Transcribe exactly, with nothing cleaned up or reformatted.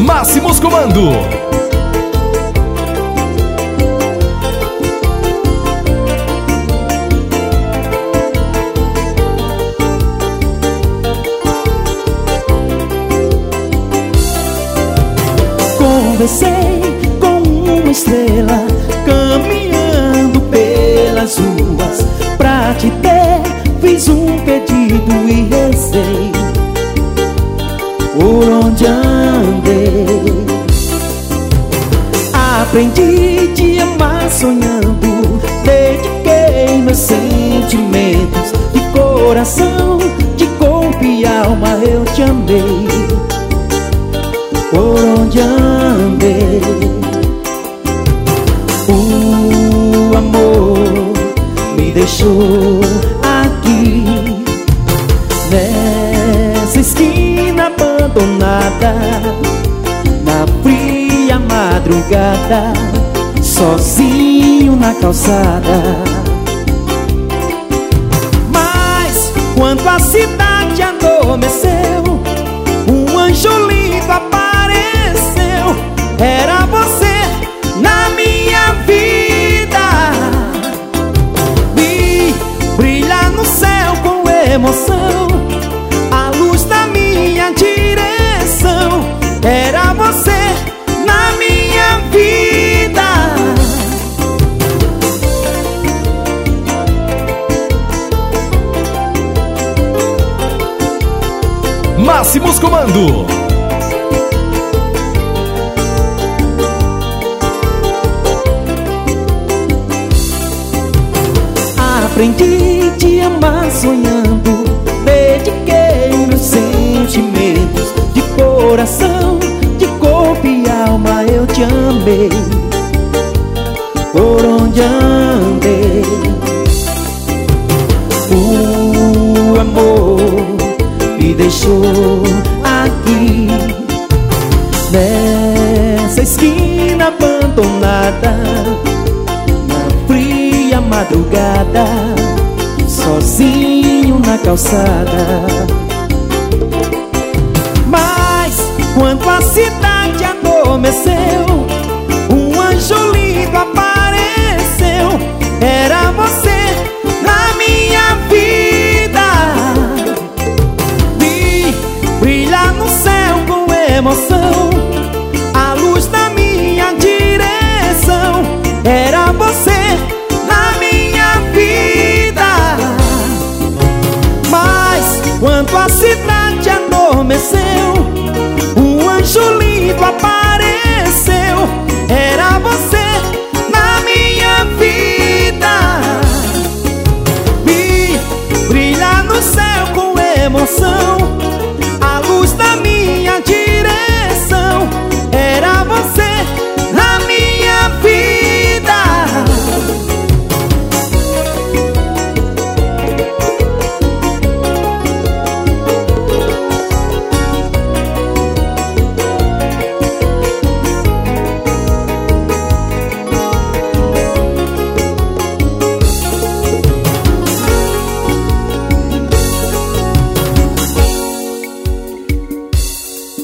Máximos Comando. Conversei com uma estrela caminhando pelas ruas. Pra te ter, fiz um pedido e rezei por onde andei. Aprendi a te amar sonhando, dediquei meus sentimentos. De coração, de corpo e alma eu te amei. Por onde andei, o amor me deixou aqui, nessa esquina abandonada, na fria madrugada, sozinho na calçada. Mas quando a cidade adormeceu, um anjo lindo apareceu. Era você na minha vida. Vi brilhar no céu com emoção a luz da minha direção. Era você na minha vida. Máximos Comando. Aprendi a te amar sonhando, dediquei meus sentimentos. De coração, de corpo e alma eu te amei. Por onde andei, o amor me deixou aqui, nessa esquina abandonada, madrugada, sozinho na calçada. Mas quando a cidade adormeceu, um anjo lindo apareceu. Era você na minha vida. Vi brilhar no céu com emoção